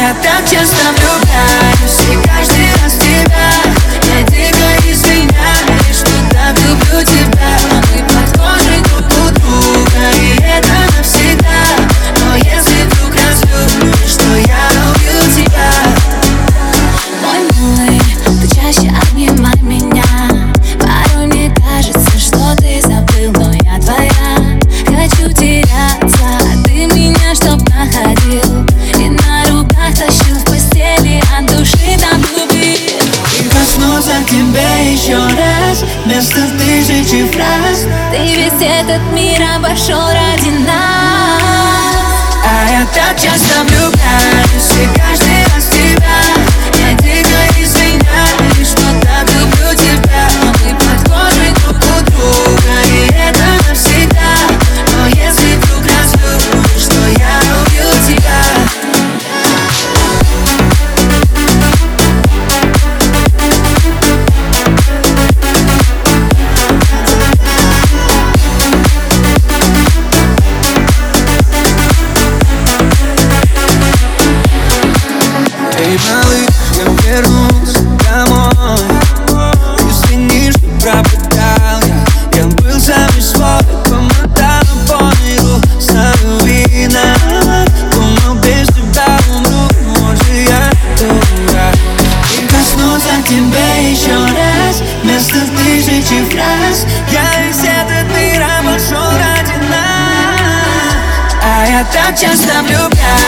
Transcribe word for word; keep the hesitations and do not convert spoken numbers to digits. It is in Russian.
я так часто влюбляюсь, и каждый раз в тебя. Я дико извиняюсь, что так люблю тебя. Мы похожи друг у друга, и это навсегда. Но если вдруг разлюбишь, то я убью тебя. Мой милый, ты чаще обнимай меня. Порой мне кажется, что ты забыл, но я твоя. Хочу теряться, а ты меня чтоб находил. И на руках тащил в постели, от души до глубин. И коснуться к тебе еще раз, вместо тысячи фраз. Ты весь этот мир обошел ради нас. А я так часто влюбляюсь, и каждый раз в тебя. Я дико извиняюсь, что так люблю тебя. Мы похожи друг у друга, и это навсегда. Но если вдруг разлюбишь, то я убью тебя. Эй, малыш, я вернусь домой. Извини, что пропадал я. Я был сам не свой, помотал по миру, стану виноват. Думал, без тебя умру, может я дурак. И коснуться к тебе еще раз, вместо тысячи фраз. Я весь этот мир обошел ради нас. А я так часто влюбляюсь.